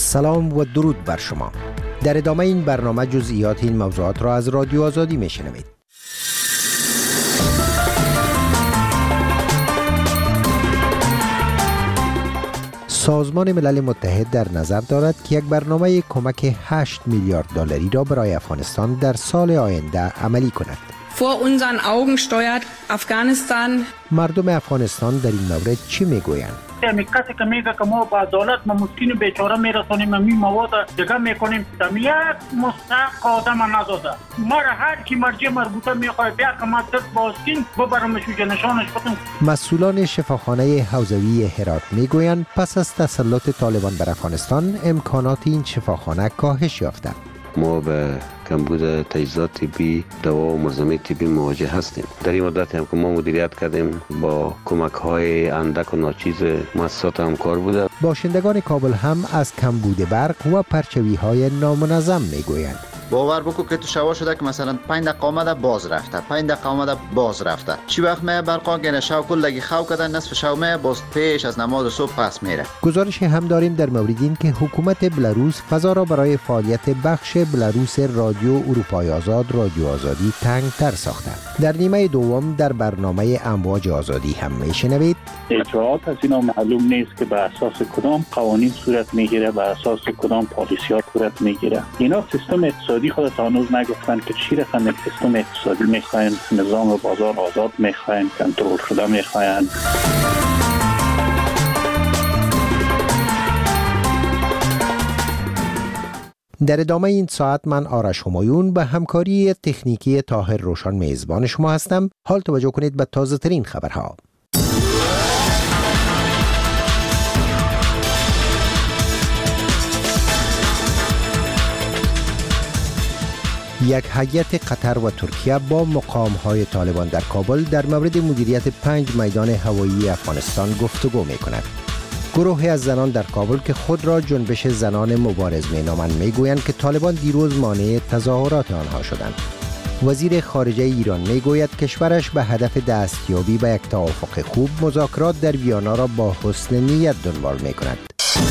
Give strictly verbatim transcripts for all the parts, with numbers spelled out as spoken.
سلام و درود بر شما. در ادامه این برنامه جزئیات این موضوعات را از رادیو آزادی میشنوید. سازمان ملل متحد در نظر دارد که یک برنامه کمک هشت میلیارد دلاری را برای افغانستان در سال آینده عملی کند. Vor unseren Augen steuert Afghanistan. مردم افغانستان در این مورد چی میگویند؟ می کسی که میگه که ما با دولت ما مسکین بیچاره میرسونیم می مواد دیگه میکنیم یک مستحق آدم نداده ما را هر کی مرجع مربوطه میخواد بیا که ما دست بازکین ببرمش و جنشانش کنیم. مسئولان شفاخانه حوزوی هرات میگویند پس از تسلط طالبان بر افغانستان امکانات این شفاخانه کاهش یافته. ما به کمبود تجهیزات طبی، دوا و ملزمه طبی مواجه هستیم. در این مدت هم که ما مدیریت کردیم با کمک های اندک و ناچیز مؤسسات همکار بوده. باشندگان کابل هم از کمبود برق و پرچوی های نامنظم میگویند. باور بکو که تو شوا شده که مثلا پنج دقیقه آمده باز رفته، پنج دقیقه آمده باز رفته. چی وقت می برقا گنه شو کلگی خو کردن، نصف شو می باز پیش از نماز صبح پس میره. گزارش هم داریم در مورد این که حکومت بلاروس فضا را برای فعالیت بخش بلاروس رادیو اروپای آزاد رادیو آزادی تنگ‌تر ساخته. در نیمه دوم در برنامه امواج آزادی هم میشنوید. اجراعات از اینا معلوم نیست که به اساس کدام قوانین صورت میگیره، به اساس کدام پالیسی‌ها صورت میگیره. اینا سیستم اقتصادی خودت هنوز نگفتن که چی رقم سیستم اقتصادی میخواین، نظام بازار آزاد میخواین، کنترل شده میخواین. در ادامه این ساعت من آرش همایون به همکاری تکنیکی طاهر روشن میزبان شما هستم. حال توجه کنید به تازه ترین خبرها. یک هیئت قطر و ترکیه با مقام‌های طالبان در کابل در مورد مدیریت پنج میدان هوایی افغانستان گفتگو می‌کند. گروهی از زنان در کابل که خود را جنبش زنان مبارز مینامند میگویند که طالبان دیروز مانع تظاهرات آنها شدند. وزیر خارجه ایران میگوید کشورش به هدف دستیابی به یک توافق خوب مذاکرات در ویانا را با حسن نیت دنبال می‌کند.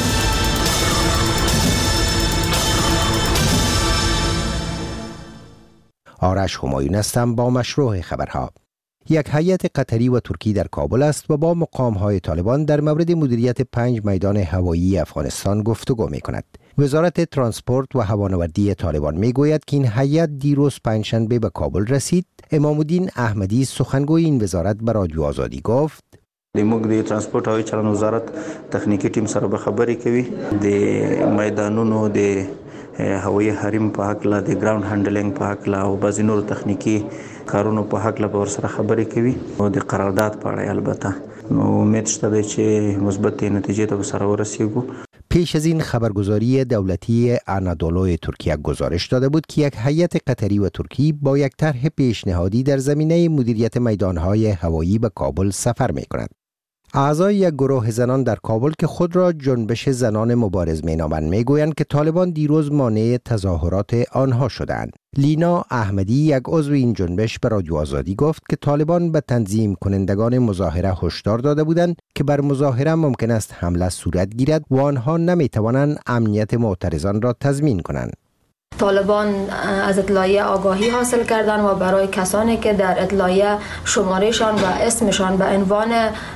آرش همایون هستم با مشروع خبرها. یک هیئت قطری و ترکی در کابل است و با مقام‌های طالبان در مورد مدیریت پنج میدان هوایی افغانستان گفتگو می‌کند. وزارت ترانسپورت و هوانوردی طالبان می‌گوید که این هیئت دیروز پنجشنبه به کابل رسید. امام الدین احمدی سخنگوی این وزارت به رادیو آزادی گفت: د موږ د ترانسپورت او چلن وزارت تخنیکی ټیم سره به خبرې کوي د میدانونو د هوایی حریم په حق لا د ګراوند هانډلینګ په حق لا او بعضی نور تخنیکی کارونو په حق لا به ورسره خبرې کوي او د قرارداد په اړه البته نو امید شته چې مثبت نتیجې ته سره ورسیږو. پیش از این خبرگزاری دولتی آنادولو ترکیه گزارش داده بود که یک هیئت قطری و ترکی با یک طرح پیشنهادی در زمینه مدیریت میدانهای هوایی به کابل سفر می‌کند. اعضای یک گروه زنان در کابل که خود را جنبش زنان مبارز مینامند میگویند که طالبان دیروز مانع تظاهرات آنها شدند. لینا احمدی یک عضو این جنبش به رادیو آزادی گفت که طالبان به تنظیم کنندگان مظاهره هشدار داده بودند که بر مظاهره ممکن است حمله صورت گیرد و آنها نمیتوانند امنیت معترضان را تضمین کنند. طالبان از اطلاعیه آگاهی حاصل کردن و برای کسانی که در اطلاعیه شمارهشان و اسمشان به عنوان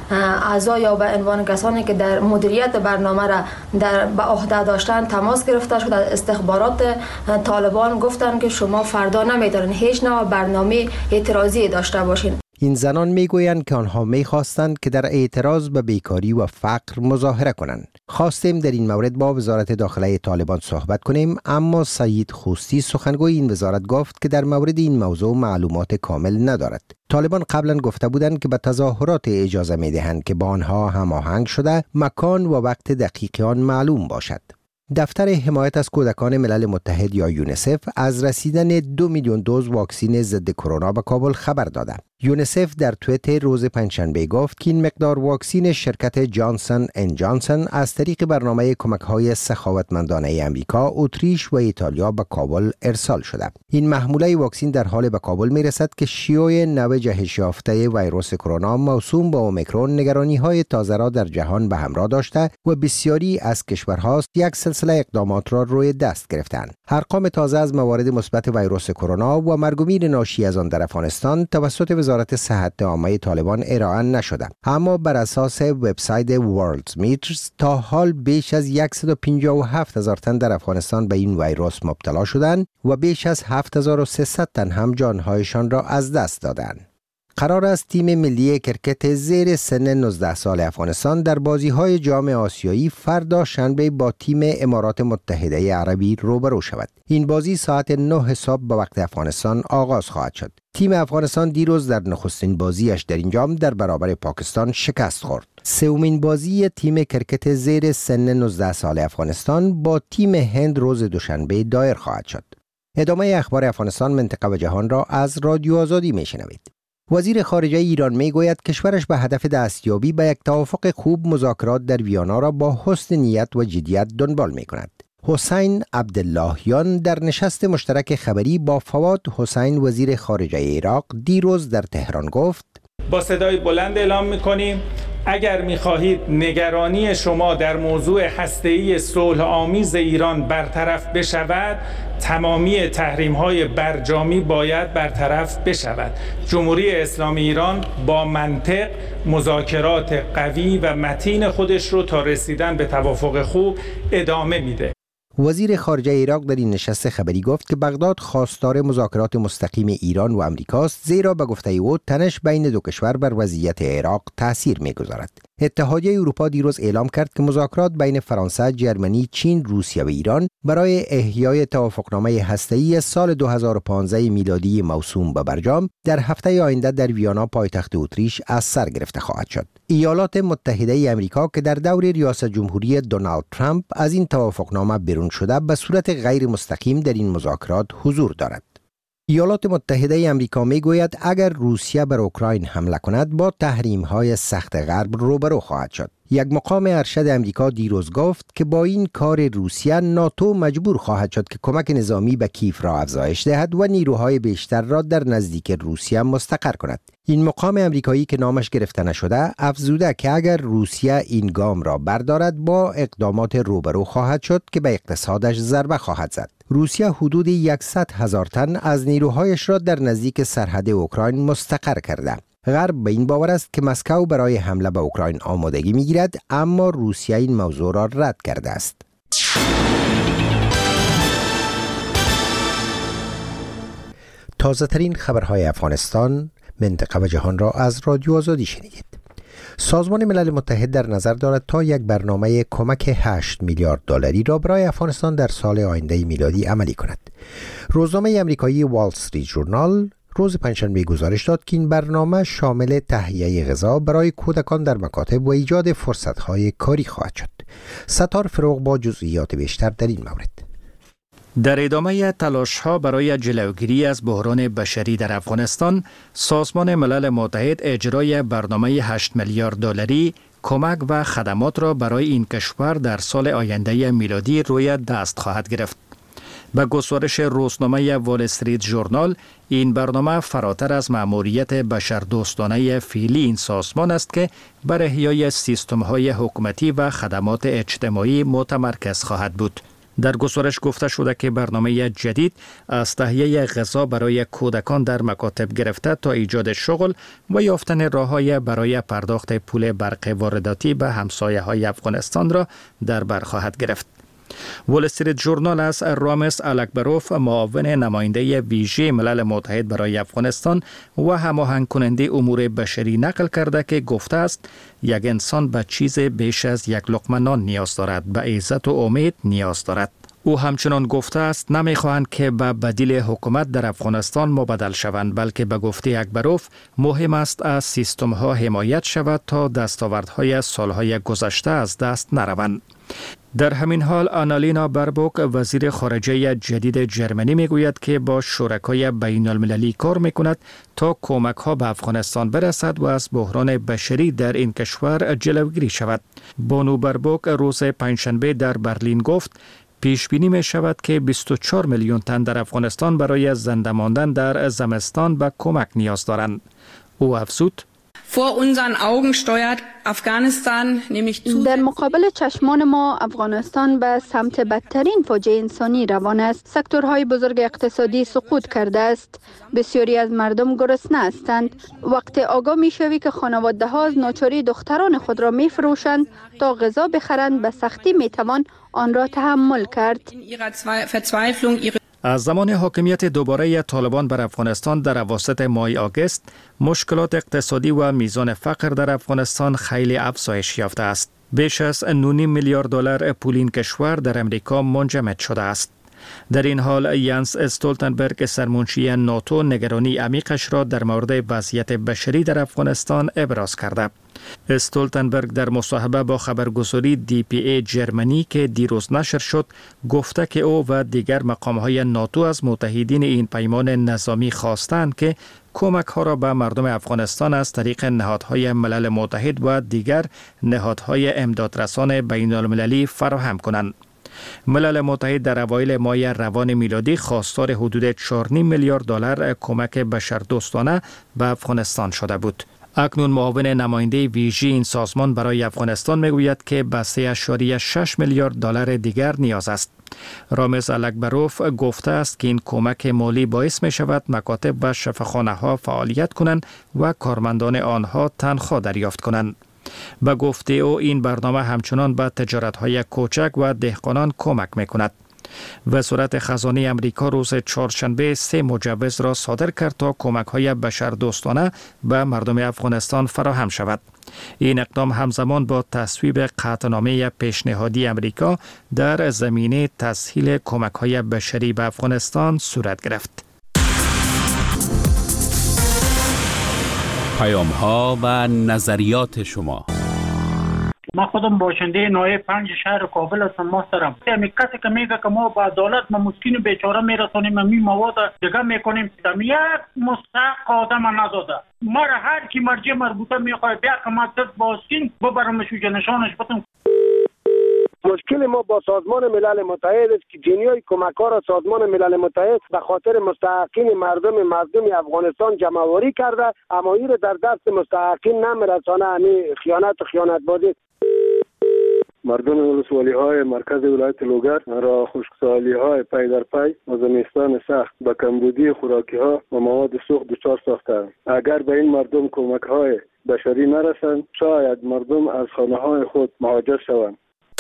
اعضا یا به عنوان کسانی که در مدیریت برنامه را در به عهده داشتن تماس گرفته شد، از استخبارات طالبان گفتن که شما فردا نمیتونید هیچ نوع برنامه اعتراضی داشته باشین. این زنان میگویند که آنها میخواستند که در اعتراض به بیکاری و فقر مظاهره کنند. خواستیم در این مورد با وزارت داخله طالبان صحبت کنیم، اما سعید خوستی سخنگوی این وزارت گفت که در مورد این موضوع معلومات کامل ندارد. طالبان قبلا گفته بودند که به تظاهرات اجازه میدهند که با آنها هماهنگ شده مکان و وقت دقیق آن معلوم باشد. دفتر حمایت از کودکان ملل متحد یا یونیسف از رسیدن دو میلیون دوز واکسن ضد کرونا به کابل خبر داده. یونیسف در توییتر روز پنجشنبه گفت که این مقدار واکسین شرکت جانسن اند جانسن از طریق برنامه کمک‌های سخاوتمندانه امریکا، اتریش و ایتالیا به کابل ارسال شده. این محموله واکسین در حال به کابل میرسد که شیوع نو جهش یافته ویروس کرونا موسوم به اومیکرون نگرانی‌های تازه را در جهان به همراه داشته و بسیاری از کشورها یک سلسله اقدامات را روی دست گرفتند. ارقام تازه از موارد مثبت ویروس کرونا و مرگ و میر ناشی از آن در افغانستان توسط وزارت صحت عامه طالبان ارائه نشده، اما بر اساس وبسایت ورلد میترز تا حال بیش از صد و پنجاه و هفت هزار تن در افغانستان به این ویروس مبتلا شدند و بیش از هفت هزار و سیصد تن هم جانهایشان را از دست دادند. قرار است تیم ملی کرکت زیر سن نوزده سال افغانستان در بازی‌های جام آسیایی فردا شنبه با تیم امارات متحده عربی روبرو شود. این بازی ساعت نه صبح به وقت افغانستان آغاز خواهد شد. تیم افغانستان دیروز در نخستین بازیش در این جام در برابر پاکستان شکست خورد. سومین بازی تیم کرکت زیر سن نوزده سال افغانستان با تیم هند روز دوشنبه دایر خواهد شد. ادامه اخبار افغانستان، منطقه و جهان را از رادیو آزادی میشنوید. وزیر خارجه ایران میگوید کشورش به هدف دستیابی به یک توافق خوب مذاکرات در ویانا را با حسن نیت و جدیت دنبال می کند. حسین عبداللهیان در نشست مشترک خبری با فواد حسین وزیر خارجه عراق دیروز در تهران گفت: با صدای بلند اعلام می‌کنیم اگر می‌خواهید نگرانی شما در موضوع هسته‌ای صلح آمیز ایران برطرف بشود، تمامی تحریم‌های برجامی باید برطرف بشود. جمهوری اسلامی ایران با منطق مذاکرات قوی و متین خودش رو تا رسیدن به توافق خوب ادامه میده. وزیر خارجه عراق در این نشست خبری گفت که بغداد خواستار مذاکرات مستقیم ایران و امریکاست، زیرا به گفته او تنش بین دو کشور بر وضعیت عراق تأثیر می‌گذارد. اتحادیه اروپا دیروز اعلام کرد که مذاکرات بین فرانسه، جرمنی، چین، روسیه و ایران برای احیای توافقنامه هسته‌ای سال دو هزار و پانزده میلادی موسوم به برجام در هفته آینده در ویانا پایتخت اتریش از سر گرفته خواهد شد. ایالات متحده آمریکا که در دور ریاست جمهوری دونالد ترامپ از این توافقنامه بیرون شده، به صورت غیر مستقیم در این مذاکرات حضور دارد. ایالات متحده آمریکا میگوید اگر روسیه بر اوکراین حمله کند با تحریم‌های سخت غرب روبرو خواهد شد. یک مقام ارشد آمریکا دیروز گفت که با این کار روسیه ناتو مجبور خواهد شد که کمک نظامی به کیف را افزایش دهد و نیروهای بیشتر را در نزدیک روسیه مستقر کند. این مقام آمریکایی که نامش گرفته نشده افزوده که اگر روسیه این گام را بردارد با اقدامات روبرو خواهد شد که به اقتصادش ضربه خواهد زد. روسیه حدود صد هزار تن از نیروهایش را در نزدیک سرحد اوکراین مستقر کرده. غرب به این باور است که مسکو برای حمله به اوکراین آمادگی می‌گیرد، اما روسیه این موضوع را رد کرده است. تازه ترین خبرهای افغانستان، منطقه و جهان را از رادیو آزادی شنیدید. سازمان ملل متحد در نظر دارد تا یک برنامه کمک هشت میلیارد دلاری را برای افغانستان در سال آینده میلادی عملی کند. روزنامه آمریکایی وال استریت ژورنال روز پنجشنبه گزارش داد که این برنامه شامل تهیه غذا برای کودکان در مکاتب و ایجاد فرصت‌های کاری خواهد شد. ستار فروغ با جزئیات بیشتر در این مورد. در ادامه تلاش‌ها برای جلوگیری از بحران بشری در افغانستان، سازمان ملل متحد اجرای برنامه هشت میلیارد دلاری کمک و خدمات را برای این کشور در سال آینده میلادی روی دست خواهد گرفت. به گزارش روزنامه وال استریت ژورنال، این برنامه فراتر از مأموریت بشردوستانه فعلی این سازمان است که بر احیای سیستم‌های حکومتی و خدمات اجتماعی متمرکز خواهد بود. در گزارش گفته شده که برنامه جدید از تهیه غذا برای کودکان در مکاتب گرفته تا ایجاد شغل و یافتن راه‌های برای پرداخت پول برق وارداتی به همسایه‌های افغانستان را در بر خواهد گرفت. وال استریت ژورنال از رامز الکبروف، معاون نماینده ویژه ملل متحد برای افغانستان و هماهنگ کننده امور بشری نقل کرده که گفته است یک انسان به چیز بیش از یک لقمه نان نیاز دارد، به عزت و امید نیاز دارد. او همچنان گفته است نمیخواهند که به بدیل حکومت در افغانستان مبادل شوند، بلکه به گفته اکبروف مهم است از سیستم ها حمایت شود تا دستاوردهای سالهای گذشته از دست نروند. در همین حال آنالینا بربوک وزیر خارجه جدید جرمنی میگوید که با شرکای بین المللی کار میکند تا کمک ها به افغانستان برسد و از بحران بشری در این کشور جلوگیری شود. بانو بربوک روز پنجشنبه در برلین گفت پیش بینی می شود که بیست و چهار میلیون تن در افغانستان برای زنده ماندن در زمستان به کمک نیاز دارند. او افزود: Vor unseren Augen steuert Afghanistan nämlich zu. در مقابل چشمان ما افغانستان به سمت بدترین فاجعه انسانی روان است. سکتورهای بزرگ اقتصادی سقوط کرده است. بسیاری از مردم گرسنه هستند. وقت آگاه می شوی که خانواده ها از ناچاری دختران خود را می فروشند تا غذا بخرند، به سختی می توان آن را تحمل کرد. از زمان حاکمیت دوباره طالبان بر افغانستان در اواسط ماه آگوست، مشکلات اقتصادی و میزان فقر در افغانستان خیلی افزایش یافته است. بیش از نه میلیارد دلار پول این کشور در امریکا منجمد شده است. در این حال یانس استولتنبرگ سرمنشی ناتو نگرانی عمیقش را در مورد وضعیت بشری در افغانستان ابراز کرده. استولتنبرگ در مصاحبه با خبرگزاری دی پی ای جرمنی که دیروز نشر شد گفته که او و دیگر مقام‌های ناتو از متحدین این پیمان نظامی خواستند که کمک ها را به مردم افغانستان از طریق نهادهای ملل متحد و دیگر نهادهای امدادرسان بین المللی فراهم کنند. ملل متحد در اوایل ماه روان میلادی خواستار حدود چهار و نیم میلیارد دلار کمک بشردوستانه به افغانستان شده بود. اکنون معاون نماینده ویژه این سازمان برای افغانستان میگوید که به سه اشاریه شش میلیارد دلار دیگر نیاز است. رامز الکبروف گفته است که این کمک مالی باعث می شود مکاتب و شفاخانه ها فعالیت کنند و کارمندان آنها تنخواه دریافت کنند. به گفته او این برنامه همچنان به تجارت‌های کوچک و دهقانان کمک می‌کند. وزارت خزانه امریکا روز چهارشنبه سه مجوز را صادر کرد تا کمک‌های بشردوستانه به مردم افغانستان فراهم شود. این اقدام همزمان با تصویب قطعنامه پیشنهادی امریکا در زمینه تسهیل کمک‌های بشری به افغانستان صورت گرفت. پیام‌ها و نظریات شما. ما خودم باشنده نایب پنج شهر کابل هستم محترم. همین کسی که میگه که ما با عدالت ما مسکین و بیچاره میرسونیم می مواد دیگه میکنیم، یک مستحق آدم نداده. ما را هر کی مرجع مربوطه میخواد بیا که ما دست باسکین ببرمش و جنشانش بتم. مشکل ما با سازمان ملل متحد است که جنیای کمک ها را سازمان ملل متحد به خاطر مستحقین مردم مردم افغانستان جمع‌آوری کرده، اما این در دست مستحقین نمیرسانه. همین خیانت و خیانت بازی. مردم ولسوالی های مرکز ولایت لوگر را خشکسالی های پی در پی و زمستان سخت به کمبودی خوراکی ها و مواد سوخت دچار ساختند. اگر به این مردم کمک های بشری نرسند شاید مردم از خانه های خود مهاجر شوند.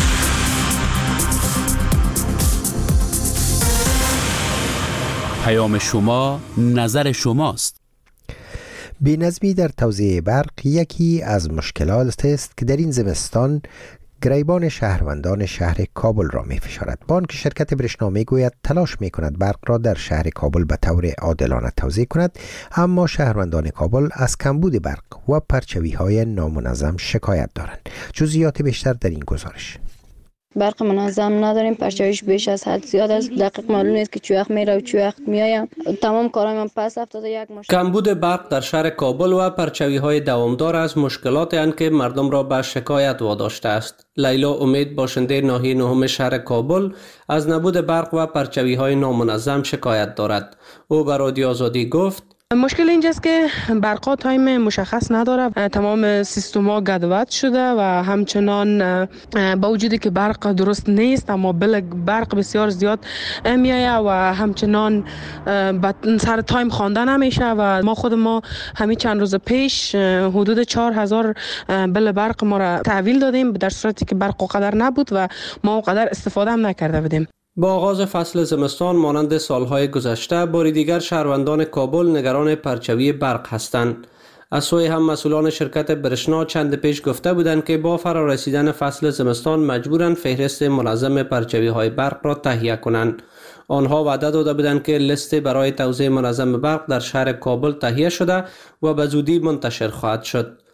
پیام شما نظر شماست. بی‌نظمی در توزیع برق یکی از مشکلات است که در این زمستان گریبان شهروندان شهر کابل را می فشارد. بانک شرکت برشنا می گوید تلاش می کند برق را در شهر کابل به طور عادلانه توزیع کند، اما شهروندان کابل از کمبود برق و پرچوی های نامنظم شکایت دارند. جزئیات بیشتر در این گزارش. برق منظم نداریم، پرچویش بیش از حد زیاد است، دقیق معلوم نیست که چه وقت میره و چه وقت میایم. تمام کارام من پس افتاده. یک مشکل کمبود برق در شهر کابل و پرچوی های دوامدار از مشکلاتی اند که مردم را به شکایت واداشته است. لیلا امید باشنده ناحیه نهم شهر کابل از نبود برق و پرچوی های نامنظم شکایت دارد. او به رادیو آزادی گفت مشکل اینجاست که برقا تایم مشخص نداره، تمام سیستما گدوت شده و همچنان با وجودی که برق درست نیست اما برق بسیار زیاد میایه و همچنان سر تایم خوانده نمیشه و ما خود ما همین چند روز پیش حدود چهار هزار بل برق ما را تحویل دادیم در صورتی که برق قدر نبود و ما قدر استفاده هم نکرده بودیم. با آغاز فصل زمستان مانند سالهای گذشته باری دیگر شهروندان کابل نگران پرچوی برق هستند. از سوی هم مسئولان شرکت برشنا چند پیش گفته بودند که با فرارسیدن فصل زمستان مجبورند فهرست منظم پرچوی های برق را تهیه کنند. آنها وعده داده بودند که لیست برای توزیع منظم برق در شهر کابل تهیه شده و به زودی منتشر خواهد شد.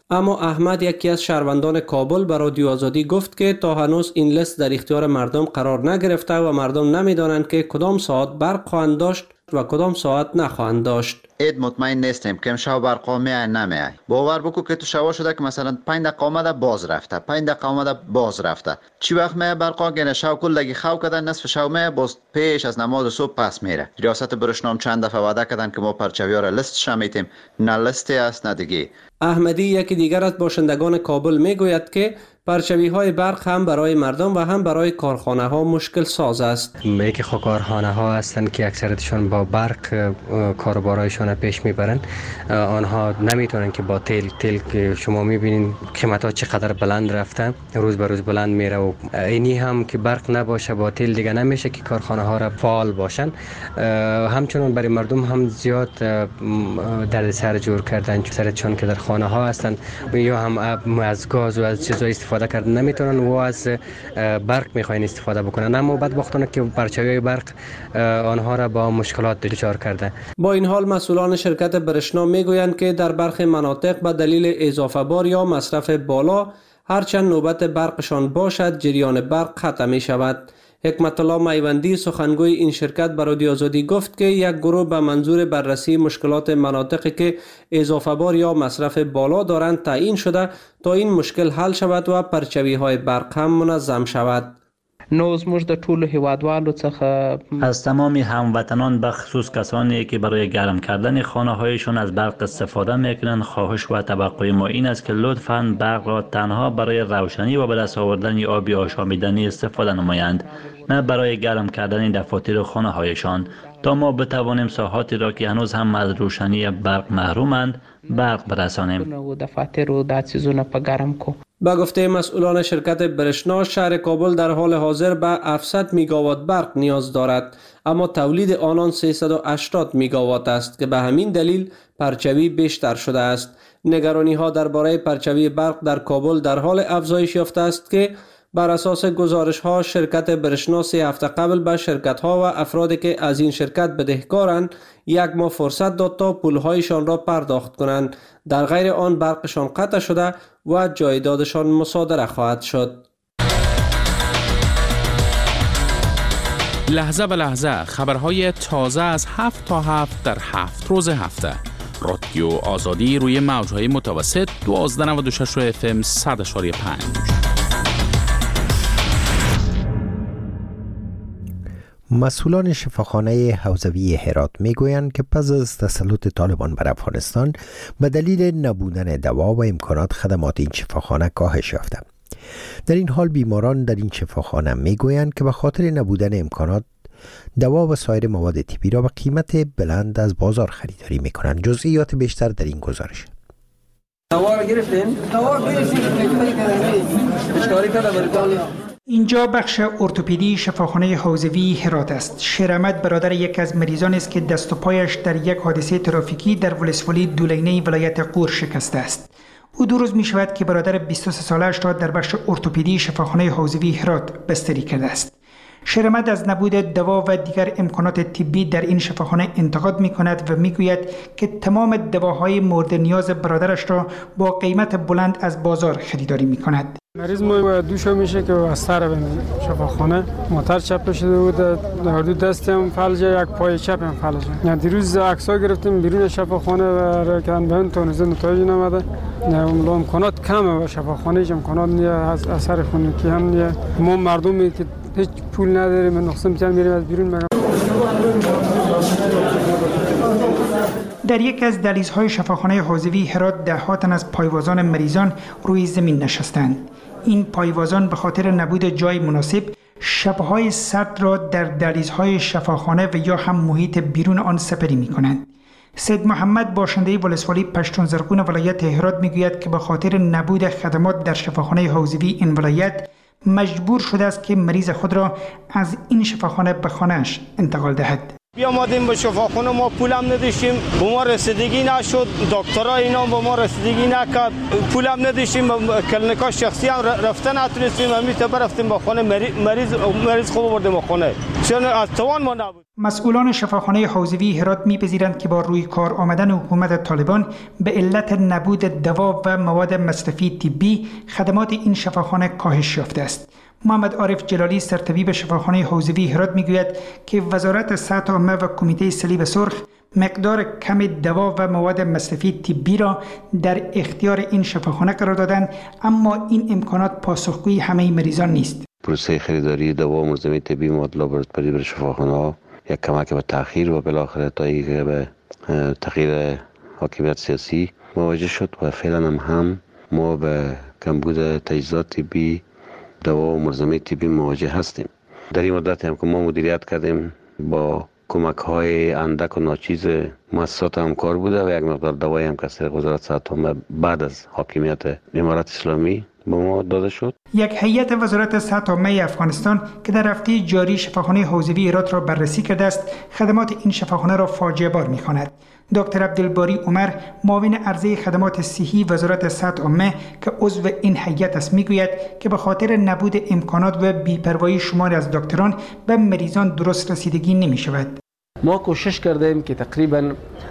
اما احمد، یکی از شهروندان کابل، به رادیو آزادی گفت که تا هنوز این لیست در اختیار مردم قرار نگرفته و مردم نمیدانند که کدام ساعت برق خواهند داشت و کدام ساعت نخواهند داشت. اید مطمئن نیستیم که امشب برقا میای نمیای. باور بکو که تو شوا شده که مثلا پنج دقیقه آمده باز رفته، پنج دقیقه آمده باز رفته. چی وقت میای برقا گنه شو کلگی خو کردن، نصف شو میای باز پیش از نماز صبح پس میره. ریاست برشنام چند دفعه وعده کردن که ما پرچویا را لیست میتیم، نه لیستی است نه دیگه. احمدی، یکی دیگر از باشندگان کابل، میگوید که پرچوی های برق هم برای مردم و هم برای کارخانه ها مشکل ساز است. یکی خو کارخانه ها هستند که اکثرتشون با برق کاروبارایشون پیش میبرن. آنها نمیتونن که با تیل تیل که شما میبینین قیمت ها چقدر بلند رفته، روز به روز بلند میره و اینی هم که برق نباشه با تیل دیگه نمیشه که کارخانه ها را فعال باشن. همچنان برای مردم هم زیاد دردسر جور کردن، چون که در خانه ها هستن یا هم از گاز و از چیزای استفاده کردن نمیتونن و از برق میخواین استفاده بکنن. اما بدبختانه که پرچوی برق آنها را با مشکلات دچار کرده. با این حال مسئولان شرکت برشنا میگویند که در برخی مناطق به دلیل اضافه بار یا مصرف بالا هرچند نوبت برقشان باشد جریان برق قطع می شود. حکمت الله میوندی، سخنگوی این شرکت، به رادیو آزادی گفت که یک گروه به منظور بررسی مشکلات مناطقی که اضافه بار یا مصرف بالا دارند تعیین شده تا این مشکل حل شود و پرچوی های برق هم منظم شود. نو زموږ د ټولو هیوادوالو څخه از تمامی هموطنان به خصوص کسانی که برای گرم کردن خانه هایشان از برق استفاده میکنند خواهش و توقع ما این است که لطفاً برق را تنها برای روشنی و به دست آوردن آبی آشامیدنی استفاده نمایند، نه برای گرم کردن دفاتر خانه هایشان، تا ما بتوانیم ساحاتی را که هنوز هم از روشنی برق محرومند برق برسانیم. دفاتر و د چیزونه په ګرم کو. با گفته مسئولان شرکت برشنا، شهر کابل در حال حاضر به هفتصد میگاوات برق نیاز دارد، اما تولید آنان سیصد و هشتاد میگاوات است که به همین دلیل پرچوی بیشتر شده است. نگرانی ها درباره پرچوی برق در کابل در حال افزایش یافته است که بر اساس گزارش ها شرکت برشنا سه هفته قبل به شرکت ها و افرادی که از این شرکت بدهکارند یک ماه فرصت داد تا پول هایشان را پرداخت کنند، در غیر آن برقشان قطع شده و جایدادشان مصادره خواهد شد. لحظه به لحظه خبرهای تازه از هفت تا هفت در هفت روز هفته. رادیو آزادی روی موجهای متوسط دوازده و نود و شش اف ام صد و پنج. مسئولان شفاخانه حوزوی هرات میگویند که پس از تسلط طالبان بر افغانستان به دلیل نبودن دوا و امکانات خدمات این شفاخانه کاهش یافته. در این حال بیماران در این شفاخانه میگویند که به خاطر نبودن امکانات دوا و سایر مواد طبی را به قیمت بلند از بازار خریداری میکنند. جزئیات بیشتر در این گزارش. دوا گرفتین؟ دوا گرفتین. اشکالی کرده. اینجا بخش ارتوپدی شفاخانه حوزوی هرات است. شیرآمد برادر یک از مریضان است که دست و پایش در یک حادثه ترافیکی در ولسوالی دولینه ولایت غور شکسته است. او دو روز می شود که برادر بیست و سه سالش را در بخش ارتوپدی شفاخانه حوزوی هرات بستری کرده است. شیرآمد از نبود دوا و دیگر امکانات طبی در این شفاخانه انتقاد می کند و می گوید که تمام دواهای مورد نیاز برادرش را با قیمت بلند از بازار خریداری می کند. مریض ما دوشو میشه که از سر به شفاخانه موتور چپ شده بود، در دو دستم فلجه، یک پای چپ هم فلجه. نه دیروز عکس‌ها گرفتیم بیرون شفاخانه و کردن بهن تونز نتایج نمیده. نه امکانات کمه و شفاخانه هیچ امکانات نیه، از اثر خونگی هم نیه. ما مردمی که هیچ پول نداریم من نقصان می‌کنیم میریم از بیرون میگم. در یک از دهلیزهای شفاخانه حوزوی هرات ده‌ها تن از پایوازان مریضان روی زمین نشستند. این پایوازان به خاطر نبود جای مناسب شب‌های سرد را در دهلیزهای شفاخانه و یا هم محیط بیرون آن سپری می‌کنند. سید محمد باشنده ولسوالی پشتون زرغون ولایت هرات میگوید که به خاطر نبود خدمات در شفاخانه حوزوی این ولایت مجبور شده است که مریض خود را از این شفاخانه به خانه‌اش انتقال دهد. بیامدیم به شفاخانه، ما پولم نداشتیم، به ما رسیدگی نشد، دکترها اینا به ما رسیدگی نکرد، پولم نداشتیم، کلینیکا شخصی هم رفتن نتونستیم، همین تبر رفتیم به خانه مریض مریض خوب بردیم به خانه، چون از توان ما نبود. مسئولان شفاخانه حوزوی هرات می‌پذیرند که با روی کار آمدن حکومت طالبان به علت نبود دوا و مواد مصرفی طبی خدمات این شفاخانه کاهش یافته است. محمد عارف جلالی سرطبیب شفاخانه حوزوی هرات میگوید که وزارت صحت عامه و کمیته صلیب سرخ مقدار کم دوا و مواد مصرفی طبی را در اختیار این شفاخانه قرار دادند، اما این امکانات پاسخگوی همه مریضان نیست. پروسه خریداری دوا و ملزمه طبی مواد لابراتواری برای شفاخانه‌ها یک کمک به تأخیر و بالاخره تا اینکه به تغییر حاکمیت سیاسی مواجه شد و فعلا هم, هم ما به کمبود تجهیزات طبی دوا و ملزمه طبی مواجه هستیم. در این مدت هم که ما مدیریت کردیم با کمک های اندک و ناچیز مؤسسات همکار بوده و یک مقدار دوایی هم که از وزارت صحت عامه بعد از حاکمیت امارت اسلامی به ما داده شد. یک هیئت وزارت صحت عامه افغانستان که در هفته جاری شفاخانه حوزوی هرات را بررسی کرده است، خدمات این شفاخانه را فاجعه بار می‌خواند. دکتر عبدالباری عمر، معاون عرضه خدمات صحی وزارت صحت عامه که عضو این هیئت است، میگوید که به خاطر نبود امکانات و بی‌پروایی شماری از دکتران به مریضان درست رسیدگی نمی‌شود. ما کوشش کردیم که تقریبا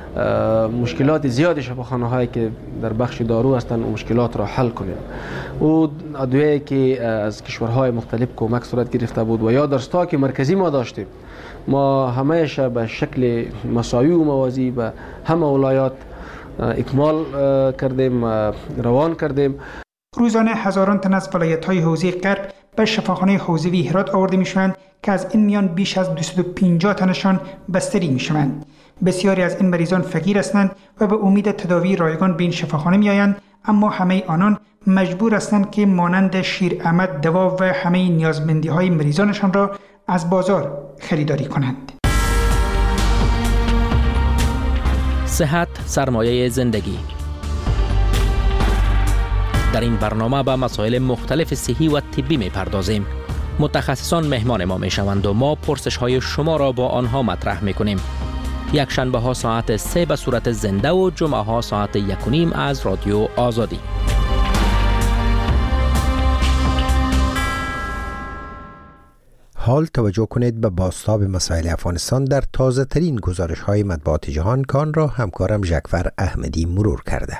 مشکلات زیاد شفاخانه هایی که در بخش دارو هستند و مشکلات را حل کنیم. و ادویه‌ای که از کشورهای مختلف کمک صورت گرفته بود و یا در استاک مرکزی ما داشتیم، ما همیشه به شکل مساوی و موازی به همه ولایات اکمال کردیم، روان کردیم. روزانه هزاران تن از ولایت‌های حوزه غرب به شفاخانه حوزوی هرات آورده می‌شوند که از این میان بیش از دویست و پنجاه تنشان بستری می‌شوند. بسیاری از این مریضان فقیر هستند و به امید تداوی رایگان به این شفاخانه می‌آیند، اما همه آنان مجبور هستند که مانند شیر احمد دوا و همه نیازمندی‌های مریضانشان را از بازار خریداری کنند. صحت سرمایه زندگی. در این برنامه به مسائل مختلف صحی و طبی می پردازیم. متخصصان مهمان ما می شوند و ما پرسش های شما را با آنها مطرح می کنیم. یک شنبه ها ساعت سه به صورت زنده و جمعه ها ساعت یک و نیم از رادیو آزادی. حال توجه کنید به بازتاب مسائل افغانستان در تازه ترین گزارش های مطبوعات جهان، کان را همکارم ژکفر احمدی مرور کرده.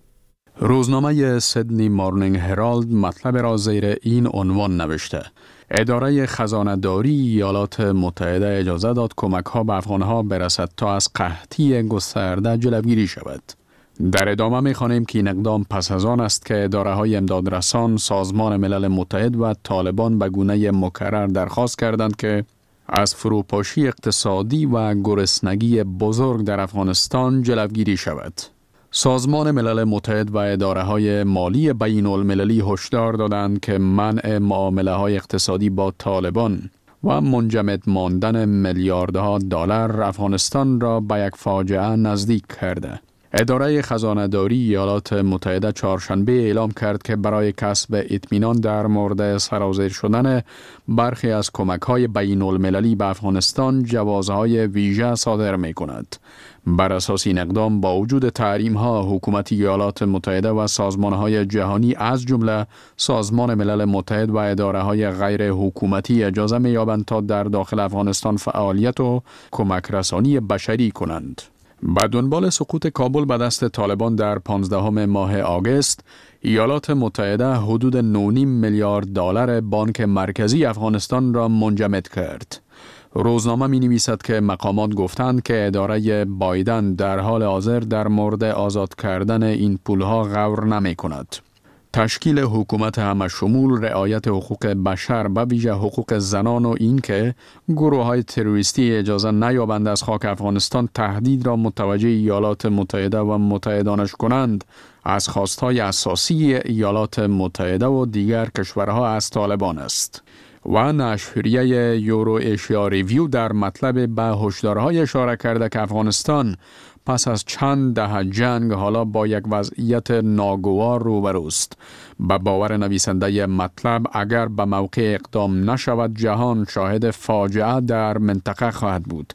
روزنامه سیدنی مورنینگ هرالد مطلب را زیر این عنوان نوشته: اداره خزانه داری ایالات متحده اجازه داد کمک ها به افغان ها برسد تا از قحطی گسترده جلوگیری شود. در ادامه می خوانیم که این اقدام پس از آن است که اداره های امدادرسان، سازمان ملل متحد و طالبان به گونه مکرر درخواست کردند که از فروپاشی اقتصادی و گرسنگی بزرگ در افغانستان جلوگیری شود. سازمان ملل متحد و اداره های مالی بین المللی هشدار دادند که منع معامله های اقتصادی با طالبان و منجمد ماندن میلیاردها دلار افغانستان را به یک فاجعه نزدیک کرده. اداره خزانه داری ایالات متحده چهارشنبه اعلام کرد که برای کسب اطمینان در مورد سرازیر شدن برخی از کمک‌های بین المللی به افغانستان جوازهای ویژه صادر می کند. بر اساس این اقدام با وجود تحریم‌ها، حکومت ایالات متحده و سازمان‌های جهانی از جمله سازمان ملل متحد و اداره‌های غیر حکومتی اجازه می‌یابند تا در داخل افغانستان فعالیت و کمک رسانی بشری کنند. با دنبال سقوط کابل به دست طالبان در پانزدهم ماه آگوست، ایالات متحده حدود نه و نیم میلیارد دلار بانک مرکزی افغانستان را منجمد کرد. روزنامه می نویسد که مقامات گفتند که اداره بایدن در حال حاضر در مورد آزاد کردن این پولها غور نمی کند. تشکیل حکومت همه شمول، رعایت حقوق بشر به ویژه حقوق زنان و این که گروه های تروریستی اجازه نیابند از خاک افغانستان تهدید را متوجه ایالات متحده و متحدانش کنند، از خواستهای اساسی ایالات متحده و دیگر کشورها از طالبان است. و نشریه یورو ایشیا ریویو در مطلب به هشدارهای اشاره کرده که افغانستان پس از چند دهه جنگ حالا با یک وضعیت ناگوار روبروست. به باور نویسنده مطلب اگر به موقع اقدام نشود جهان شاهد فاجعه در منطقه خواهد بود.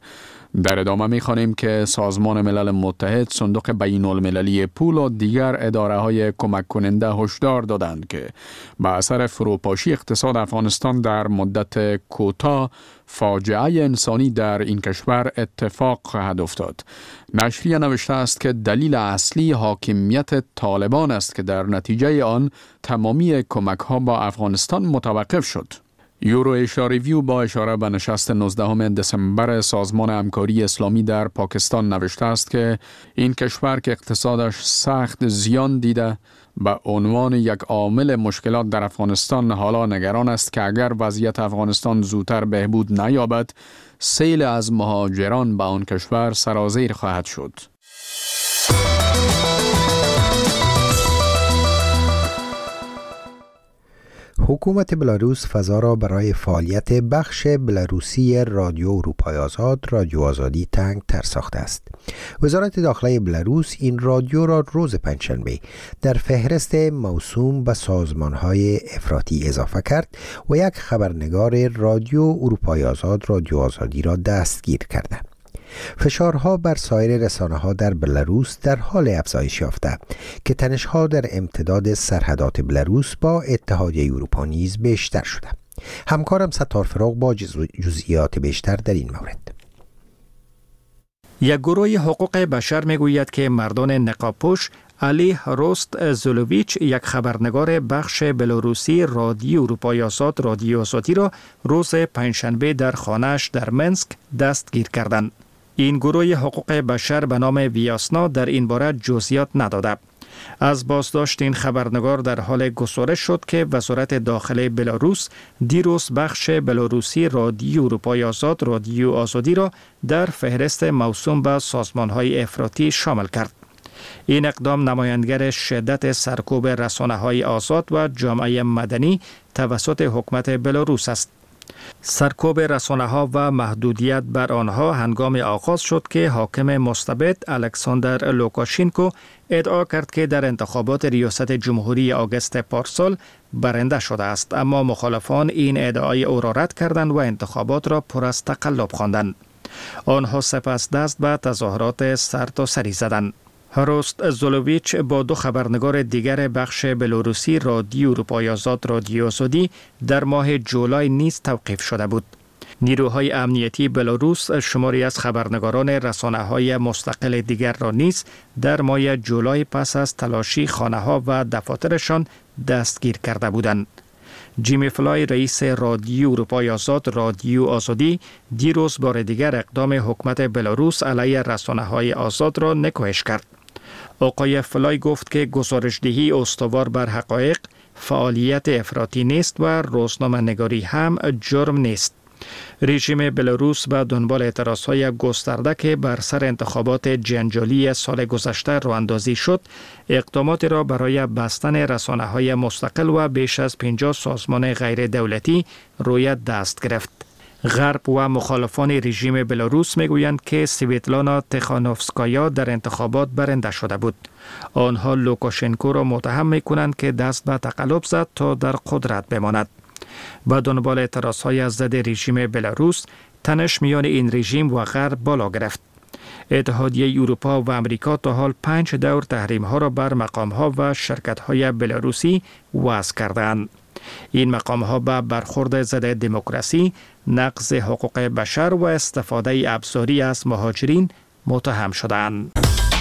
در ادامه می‌خوانیم که سازمان ملل متحد، صندوق بین المللی پول و دیگر اداره های کمک کننده هشدار دادند که به اثر فروپاشی اقتصاد افغانستان در مدت کوتاه فاجعه انسانی در این کشور اتفاق خواهد افتاد. نشریه نوشته است که دلیل اصلی حاکمیت طالبان است که در نتیجه آن تمامی کمک ها با افغانستان متوقف شد. یورو ایشیا ریویو با اشاره به نشست نوزدهم دسامبر سازمان همکاری اسلامی در پاکستان نوشته است که این کشور که اقتصادش سخت زیان دیده به عنوان یک عامل مشکلات در افغانستان حالا نگران است که اگر وضعیت افغانستان زودتر بهبود نیابد، سیل از مهاجران به آن کشور سرازیر خواهد شد. حکومت بلاروس فضا را برای فعالیت بخش بلاروسی رادیو اروپای آزاد، رادیو آزادی تنگ تر ساخته است. وزارت داخلی بلاروس این رادیو را روز پنجشنبه در فهرست موسوم به سازمان‌های افراطی اضافه کرد و یک خبرنگار رادیو اروپای آزاد، رادیو آزادی را دستگیر کرده. فشارها بر سایر رسانه‌ها در بلاروس در حال افزایش یافته که تنش‌ها در امتداد سرحدات بلاروس با اتحادیه اروپا نیز بیشتر شده. همکارم ستار فراق با جزئیات بیشتر در این مورد. یک گروه حقوق بشر میگوید که مردان نقاب‌پوش علی روست زولوویچ، یک خبرنگار بخش بلاروسی رادیو اروپای آزاد، رادیو آزادی را روز پنجشنبه در خانه‌اش در منسک دستگیر کردند. این گروه حقوق بشر به نام ویاسنا در این باره جزئیات نداده. از بازداشت این خبرنگار در حال گزارش شد که وزارت داخلی بلاروس دیروز بخش بلاروسی رادیو اروپای آزاد، رادیو آزادی را در فهرست موسوم به سازمان‌های افراطی شامل کرد. این اقدام نمایانگر شدت سرکوب رسانه‌های آزاد و جامعه مدنی توسط حکومت بلاروس است. سرکوب رسانه‌ها و محدودیت بر آنها هنگام آغاز شد که حاکم مستبد الکساندر لوکاشینکو ادعا کرد که در انتخابات ریاست جمهوری آگوست پارسال برنده شده است، اما مخالفان این ادعای او را رد کردند و انتخابات را پر از تقلب خواندند. آنها سپس دست به تظاهرات سرتاسری زدند. روست زولوویچ با دو خبرنگار دیگر بخش بلاروسی رادیو اروپای آزاد، رادیو آزادی در ماه جولای نیز توقیف شده بود. نیروهای امنیتی بلاروس شماری از خبرنگاران رسانه‌های مستقل دیگر را نیز در ماه جولای پس از تلاشی خانه‌ها و دفاترشان دستگیر کرده بودند. جیمی فلای، رئیس رادیو اروپای آزاد، رادیو آزادی، دیروز بار دیگر اقدام حکومت بلاروس علیه رسانه‌های آزاد را نکوهش کرد. آقای فلای گفت که گزارش‌دهی استوار بر حقایق فعالیت افراطی نیست و روزنامه نگاری هم جرم نیست. رژیم بلاروس به دنبال اعتراض‌های گسترده که بر سر انتخابات جنجالی سال گذشته راه اندازی شد، اقدامات را برای بستن رسانه‌های مستقل و بیش از پنجاه سازمان غیر دولتی روی دست گرفت. غرب و مخالفان رژیم بلاروس میگویند که سویتلانا تخانوفسکایا در انتخابات برنده شده بود. آنها لوکاشنکو را متهم میکنند که دست به تقلب زد تا در قدرت بماند. با دنبال اعتراض‌های ضد رژیم بلاروس، تنش میان این رژیم و غرب بالا گرفت. اتحادیه اروپا و امریکا تا حال پنج دور تحریم‌ها را بر مقام‌ها و شرکت‌های بلاروسی وضع کردند. این مقام‌ها به برخورد ضد دموکراسی، نقض حقوق بشر و استفاده ابزاری از مهاجرین متهم شدند.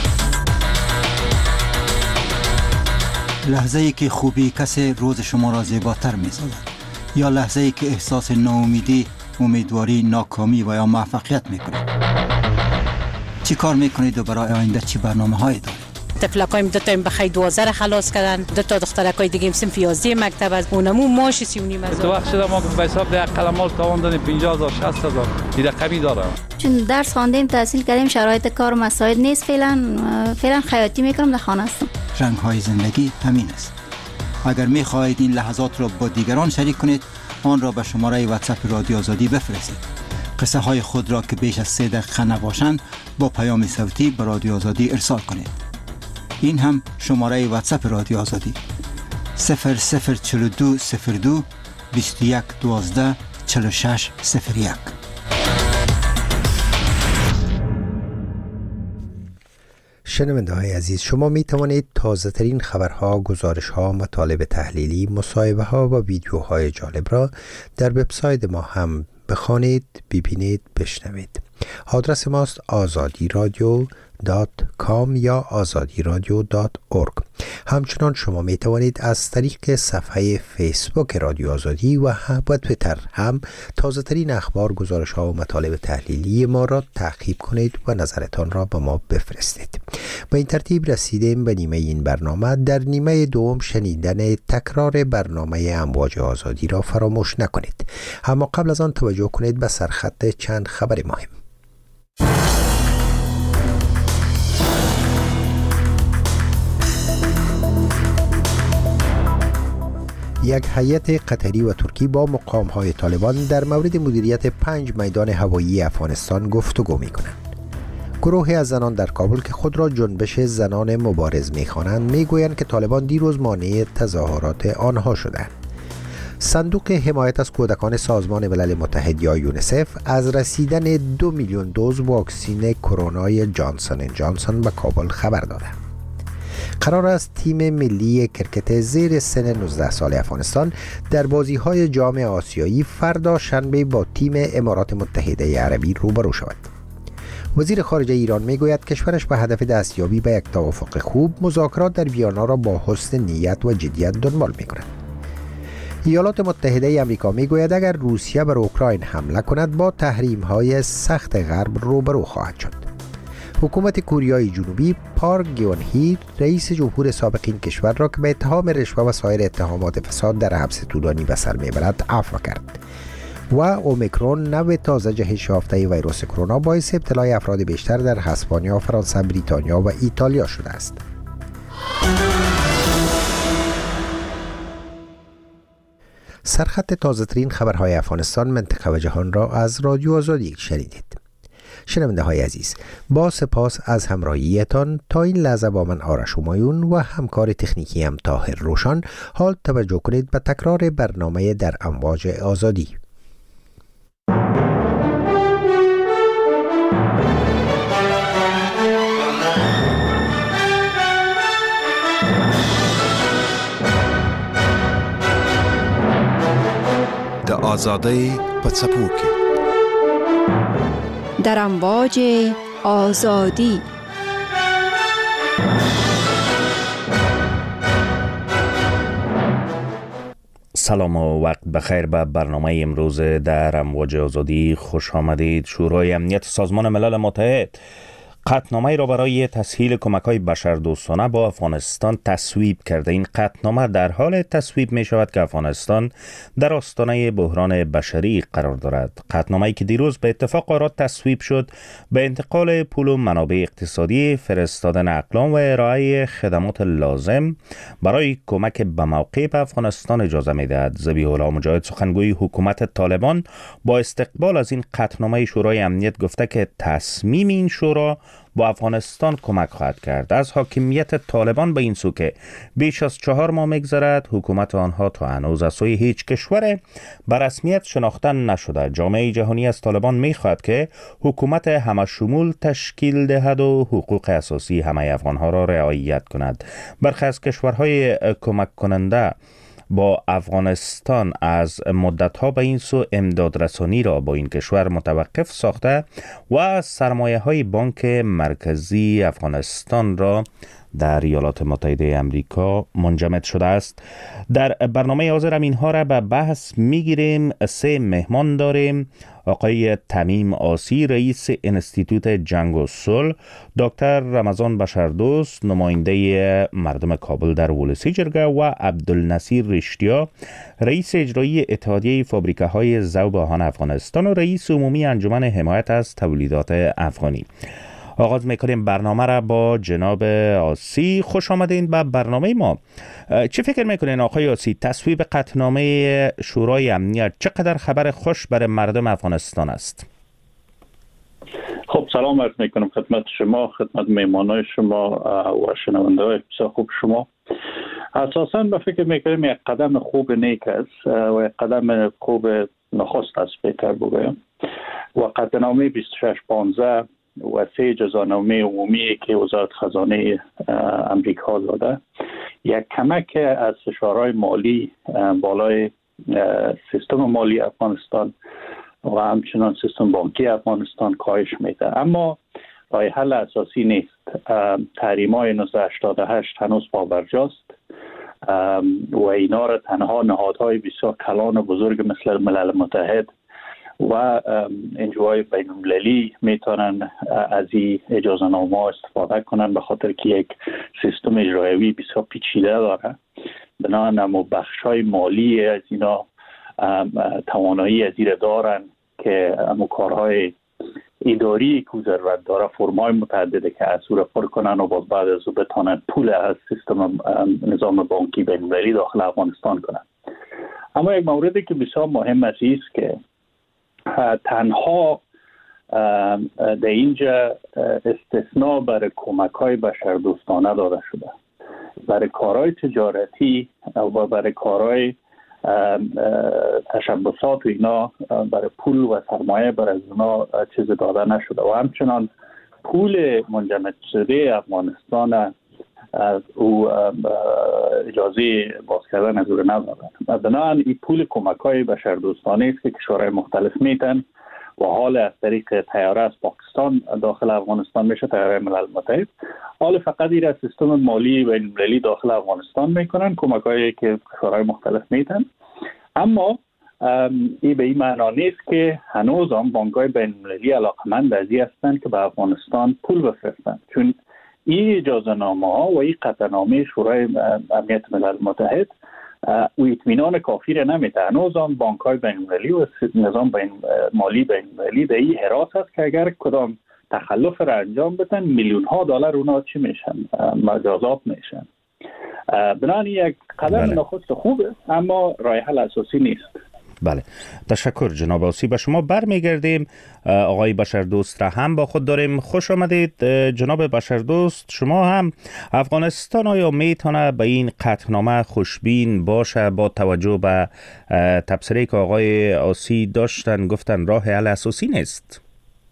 لحظه‌ای که خوبی کسی روز شما را زیباتر می‌سازد، یا لحظه‌ای که احساس ناامیدی، امیدواری، ناکامی و یا موفقیت می‌کنید. چی کار می‌کنید و برای آینده چی برنامه‌هایی دارید؟ طفلکایم دو تا بخی دوازده را خلاص کردن، دو تا دخترکای دیگه هم صنف یازده مکتب از اونمو ماش سی و نیم هزار. تو وقت شده ما به حساب ده قلمال تاوان دادیم پنجاه هزار شصت هزار این رقمی داره. چون درس خواندیم، تحصیل کردیم، شرایط کار مساعد نیست، فعلا فعلا خیاطی میکنم، در خانه هستم. رنگ‌های زندگی همین است. اگر می‌خواهید این لحظات را با دیگران شریک کنید، آن را به شماره واتساپ رادیو آزادی بفرستید. قصه های خود را که بیش از سه دقیقه نباشند با پیام صوتی به رادیو آزادی ارسال کنید. این هم شماره واتساپ رادیو آزادی صفر صفر چهل و دو صفر دو بیست و یک دوازده چهل و شش صفر یک. شنونده های عزیز، شما می توانید تازه ترین خبرها، گزارش ها، مطالب تحلیلی، مصاحبه ها و ویدیوهای جالب را در وبسایت ما هم بخوانید، ببینید، بشنوید. آدرس ماست آزادی رادیو دات کام یا آزادی رادیو دات اورگ. همچنان شما می توانید از طریق صفحه فیسبوک رادیو آزادی و با تویتر هم تازه ترین اخبار، گزارش ها و مطالب تحلیلی ما را تعقیب کنید و نظرتان را به ما بفرستید. با این ترتیب رسیدیم به نیمه این برنامه. در نیمه دوم شنیدن تکرار برنامه امواج آزادی را فراموش نکنید. اما قبل از آن توجه کنید به سرخط چند خبر مهم. یک هیئت قطری و ترکی با مقام‌های طالبان در مورد مدیریت پنج میدان هوایی افغانستان گفتگو می‌کنند. گروهی از زنان در کابل که خود را جنبش زنان مبارز می‌خوانند می‌گویند که طالبان دیروز مانع تظاهرات آنها شدند. صندوق حمایت از کودکان سازمان ملل متحد یا یونیسف از رسیدن دو میلیون دوز واکسن کرونای جانسون اند جانسون به کابل خبر دادند. قرار است تیم ملی کرکت زیر سن نوزده سال افغانستان در بازی‌های جام آسیایی فردا شنبه با تیم امارات متحده عربی روبرو شود. وزیر خارجه ایران میگوید کشورش به هدف دستیابی به یک توافق خوب مذاکرات در ویانا را با حسن نیت و جدیت دنبال می‌کند. ایالات متحده آمریکا میگوید اگر روسیه بر اوکراین حمله کند با تحریم‌های سخت غرب روبرو خواهد شد. حکومت کوریای جنوبی پارک گیون هی رئیس جمهور سابق این کشور را که به اتهام رشوه و سایر اتهامات فساد در حبس طولانی به سر میبرد عفو کرد. و اومیکرون نوع تازه جهش یافته ویروس کرونا باعث ابتلای افراد بیشتر در اسپانیا، فرانسه، بریتانیا و ایتالیا شده است. سرخط تازه ترین خبرهای افغانستان، منطقه و جهان را از رادیو آزادی شنیدید. شنونده های عزیز، با سپاس از همراهیتان تا این لحظه با من آرش همایون و همکار تکنیکی هم طاهر روشن. حال توجه کنید به تکرار برنامه در امواج آزادی. د آزادی په څپو کې در امواج آزادی. سلام و وقت بخیر. به برنامه امروز در امواج آزادی خوش آمدید. شورای امنیت سازمان ملل متحد قطعنامه را برای تسهیل کمک‌های بشردوستانه با افغانستان تصویب کرده. این قطعنامه در حال تصویب می شود که افغانستان در آستانه بحران بشری قرار دارد. قطعنامه‌ای که دیروز به اتفاق آرا تصویب شد به انتقال پول و منابع اقتصادی، فرستادن اقلام و ارائه خدمات لازم برای کمک به موقع به افغانستان اجازه می دهد. ذبیح الله مجاهد، سخنگوی حکومت طالبان، با استقبال از این قطعنامه شورای امنیت گفته که تصمیم این شورا با افغانستان کمک خواهد کرد. از حاکمیت طالبان به این سو که بیش از چهار ماه می‌گذرد حکومت آنها تا هنوز از سوی هیچ کشور به رسمیت شناخته نشده. جامعه جهانی از طالبان می‌خواهد که حکومت همه شمول تشکیل دهد و حقوق اساسی همه افغان‌ها را رعایت کند. برخی از کشورهای کمک کننده با افغانستان از مدت‌ها به این سو امدادرسانی را با این کشور متوقف ساخته و سرمایه‌های بانک مرکزی افغانستان را در ایالات متحده آمریکا منجمد شده است. در برنامه حاضر اینها را به بحث میگیریم. سه مهمان داریم: آقای تمیم آسی، رئیس انستیتوت جنگ و صلح، دکتر رمضان بشردوست، نماینده مردم کابل در ولسی جرگه، و عبدالنصیر رشتیا، رئیس اجرایی اتحادیه فابریکه‌های ذوب آهن افغانستان و رئیس عمومی انجمن حمایت از تولیدات افغانی. آغاز میکنیم برنامه را با جناب آسی. خوش آمدین به برنامه ما. چه فکر میکنین آقای آسی، تصویب قطعنامه شورای امنیت چقدر خبر خوش برای مردم افغانستان است؟ خب سلام عرض میکنم خدمت شما، خدمت میمانای شما و شنونده های بسیار خوب شما. اساساً به فکر میکنیم یک قدم خوب نیک است و یک قدم خوب نخست است بهتر بگویم. و قطعنامه بیست و شش پانزده و سه جزانامه عمومی که وزارت خزانه امریکا داده یک کمک از فشارهای مالی بالای سیستم مالی افغانستان و همچنان سیستم بانکی افغانستان کاهش میده، اما راه حل اساسی نیست. تحریم های نوزده هشتاد و هشت هنوز پابرجاست و اینا را تنها نهادهای بسیار کلان و بزرگ مثل ملل متحد و انجوای بین المللی میتونن از این اجازه نامه استفاده کنن، به خاطر که یک سیستم اجرایی بسیار پیچیده داره. بنابراین اما بخش های مالی از اینا توانایی از این دارن که اما کارهای اداری که ضرورت داره فرمای متعدده که از او پر کنن و باز بعد از او بتانن پول از سیستم نظام بانکی بین المللی داخل افغانستان کنن. اما یک موردی که بسیار مهم است که تنها در اینجا استثناء برای کمک های بشردوستانه داده شده. برای کارهای تجارتی و برای کارهای تشبسات و اینا برای پول و سرمایه برای اینا چیز داده نشده و همچنان پول منجمد شده افغانستان او اجازه باز کردن از او رو ندادن. بنابراین این پول کمک های بشردوستانه است که کشورهای مختلف میتن و حال از طریق طیاره از پاکستان داخل افغانستان میشه، طیاره ملل متحد. حال فقط این از سیستم مالی بین المللی داخل افغانستان میکنن، کمک هایی که کشورهای مختلف میتن. اما این به این معنا نیست که هنوز هم بانک های بین المللی علاقمند از این هستند که به افغانستان پول بفرستن، چون این اجازه نامه ها و این قطعنامه شورای امنیت ملل متحد و اطمینان کافی را نمیده. هنوز هم بانک های بین المللی و نظام بین مالی بین المللی به این حراس است که اگر کدام تخلف را انجام بدن میلیون ها دلار اونا چی میشن؟ مجازات میشن. بنابراین یک قدم نخست خوبه اما راه حل اساسی نیست. بله، تشکر جناب آسی. به شما برمیگردیم. آقای بشردوست را هم با خود داریم. خوش آمدید جناب بشردوست. شما هم افغانستان آیا میتونه به این قطعنامه خوشبین باشه با توجه به تبصره که آقای آسی داشتن گفتن راه حل اساسی نیست؟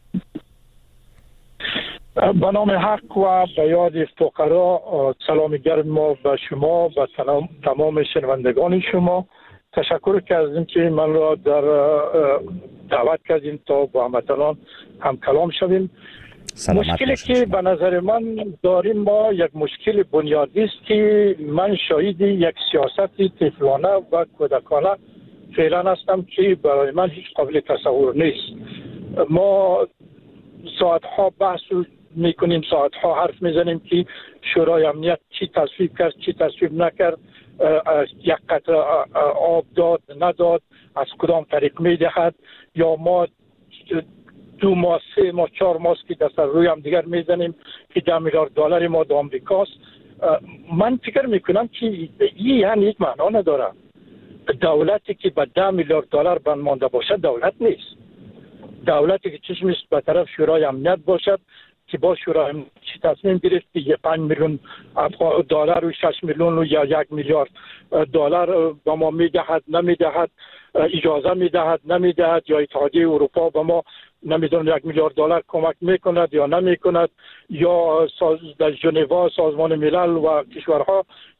به نام حق و به یاد فقرا سلام گرم ما به شما و تمام شنوندگان شما. تشکر کردیم که من را در دعوت کردیم تا با هموطنان هم کلام شویم. مشکلی که به نظر من داریم ما یک مشکل بنیادی است که من شاهد یک سیاست طفلانه و کودکانه فعلا هستم که برای من هیچ قابل تصور نیست. ما ساعتها بحث میکنیم، ساعتها حرف میزنیم که شورای امنیت چی تصویب کرد چی تصویب نکرد، یک قطره آب داد نداد، از کدام طریق میدهد، یا ما دو ماه سه ماه چهار ماه که دست روی هم دیگر میزنیم که ده میلیارد دلار ما در آمریکاست. من فکر میکنم که این یعنی یک معنا نداره. دولتی که به ده میلیارد دلار بند مانده باشد دولت نیست. دولتی که چشمش به طرف شورای امنیت باشد که با شورای امنیت تصمیم گرفت که پنج میلیون دلار و شش میلیون و یا یک میلیارد دلار به ما میدهد نمیدهد، اجازه میدهد نمیدهد، یا اتحادیه اروپا به ما نمیدونم یک میلیارد دلار کمک میکند یا نمیکند، یا ساز در ژنو سازمان ملل و کشورها